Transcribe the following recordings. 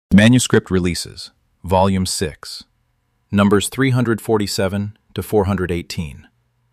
Manuscript Releases, Volume 6, Numbers 347 to 418.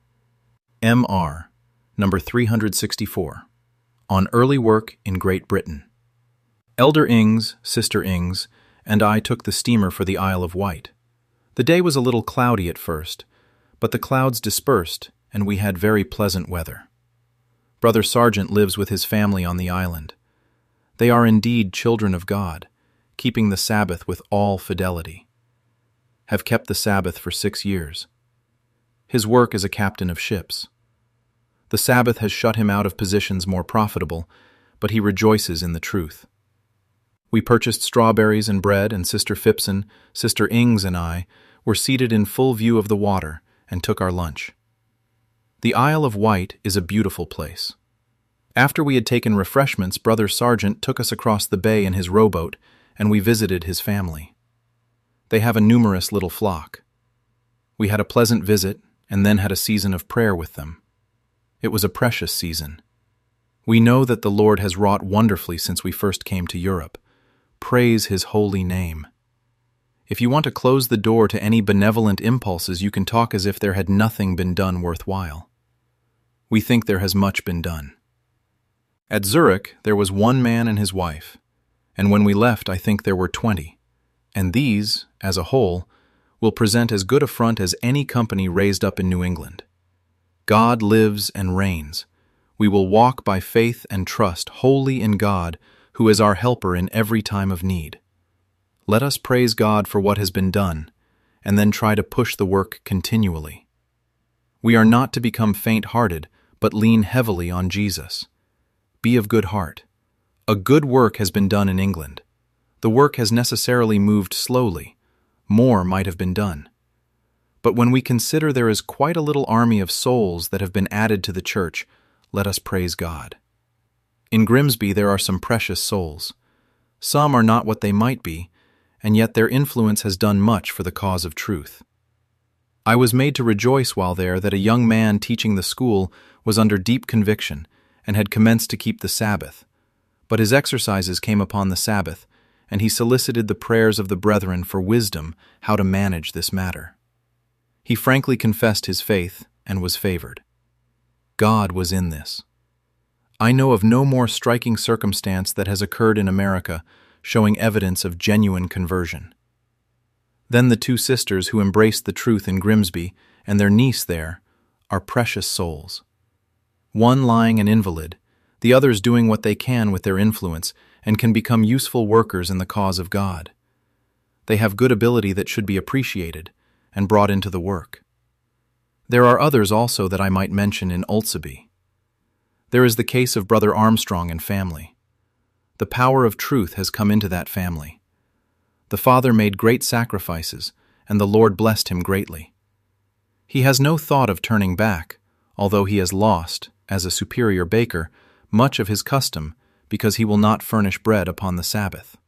M.R., Number 364, On Early Work in Great Britain. Elder Ings, Sister Ings, and I took the steamer for the Isle of Wight. The day was a little cloudy at first, but the clouds dispersed, and we had very pleasant weather. Brother Sargent lives with his family on the island. They are indeed children of God, keeping the Sabbath with all fidelity. Have kept the Sabbath for 6 years. His work is a captain of ships. The Sabbath has shut him out of positions more profitable, but he rejoices in the truth. We purchased strawberries and bread, and Sister Phipson, Sister Ings, and I were seated in full view of the water and took our lunch. The Isle of Wight is a beautiful place. After we had taken refreshments, Brother Sargent took us across the bay in his rowboat, and we visited his family. They have a numerous little flock. We had a pleasant visit, and then had a season of prayer with them. It was a precious season. We know that the Lord has wrought wonderfully since we first came to Europe. Praise His holy name. If you want to close the door to any benevolent impulses, you can talk as if there had nothing been done worthwhile. We think there has much been done. At Zurich, there was one man and his wife, and when we left, I think there were 20, and these, as a whole, will present as good a front as any company raised up in New England. God lives and reigns. We will walk by faith and trust wholly in God, who is our helper in every time of need. Let us praise God for what has been done, and then try to push the work continually. We are not to become faint-hearted, but lean heavily on Jesus. Be of good heart. A good work has been done in England. The work has necessarily moved slowly. More might have been done. But when we consider there is quite a little army of souls that have been added to the church, let us praise God. In Grimsby there are some precious souls. Some are not what they might be, and yet their influence has done much for the cause of truth. I was made to rejoice while there that a young man teaching the school was under deep conviction and had commenced to keep the Sabbath. But his exercises came upon the Sabbath, and he solicited the prayers of the brethren for wisdom how to manage this matter. He frankly confessed his faith and was favored. God was in this. I know of no more striking circumstance that has occurred in America showing evidence of genuine conversion. Then the 2 sisters who embraced the truth in Grimsby and their niece there are precious souls. One lying an invalid, the others doing what they can with their influence and can become useful workers in the cause of God. They have good ability that should be appreciated and brought into the work. There are others also that I might mention in Oldseby. There is the case of Brother Armstrong and family. The power of truth has come into that family. The father made great sacrifices, and the Lord blessed him greatly. He has no thought of turning back, although he has lost, as a superior baker, much of his custom, because he will not furnish bread upon the Sabbath.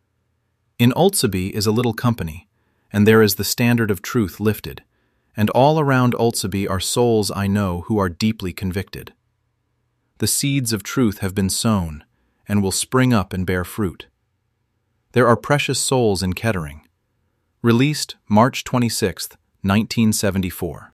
In Oldseby is a little company, and there is the standard of truth lifted, and all around Oldseby are souls I know who are deeply convicted. The seeds of truth have been sown, and will spring up and bear fruit. There are precious souls in Kettering. Released March 26, 1974.